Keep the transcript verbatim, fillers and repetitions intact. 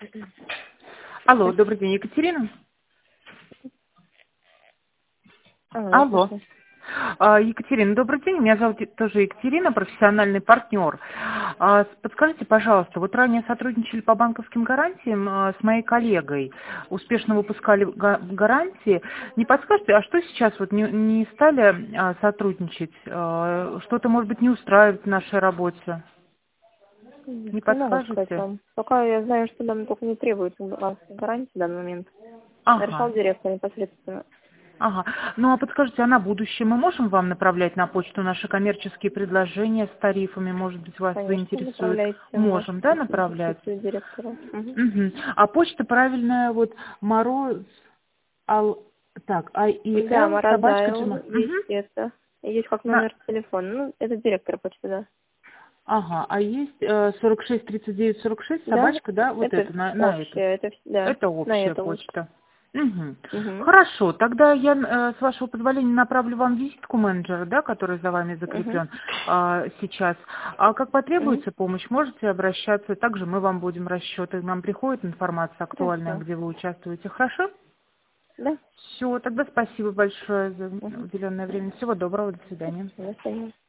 Алло, добрый день, Екатерина? Алло, я Алло. слушаю. А, Екатерина, добрый день. Меня зовут Е- тоже Екатерина, профессиональный партнер. А, с- Подскажите, пожалуйста, вот ранее сотрудничали по банковским гарантиям а, с моей коллегой, успешно выпускали га- гарантии. Не подскажете, а что сейчас вот не, не стали а, сотрудничать? А, Что-то, может быть, не устраивает в нашей работе? М, Не Не могу сказать подскажете? вам. Пока я знаю, что нам только не требуется га- гарантии в данный момент. Ага. Решал директор непосредственно. Ага. Ну а подскажите, а на будущее мы можем вам направлять на почту наши коммерческие предложения с тарифами? Может быть, вас Конечно, заинтересует? направляйте в Можем, да, направлять? присутствие директора. Мгм. Мгм. А почта правильная, вот Мороз, ал, так, Да, ай и эл, собачка, Морозайл джима. есть Мгм. это. Есть как На, номер телефона. Ну, это директор почты, да. ага, а есть э, сорок шесть тридцать девять сорок шесть, Да, собачка, да, вот это это, на, на эту. общее, это вс- да, Это на общая это вот. почта. Мгм. Угу. Хорошо, тогда я, э, с вашего позволения, направлю вам визитку менеджера, да, который за вами Угу. закреплен а, сейчас. А как Угу. потребуется помощь, можете обращаться. Также мы вам будем расчеты. Нам приходит информация актуальная, Хорошо. где вы участвуете. Хорошо? Да. Все, тогда спасибо большое за Угу. уделенное время. Всего доброго, до свидания. До свидания.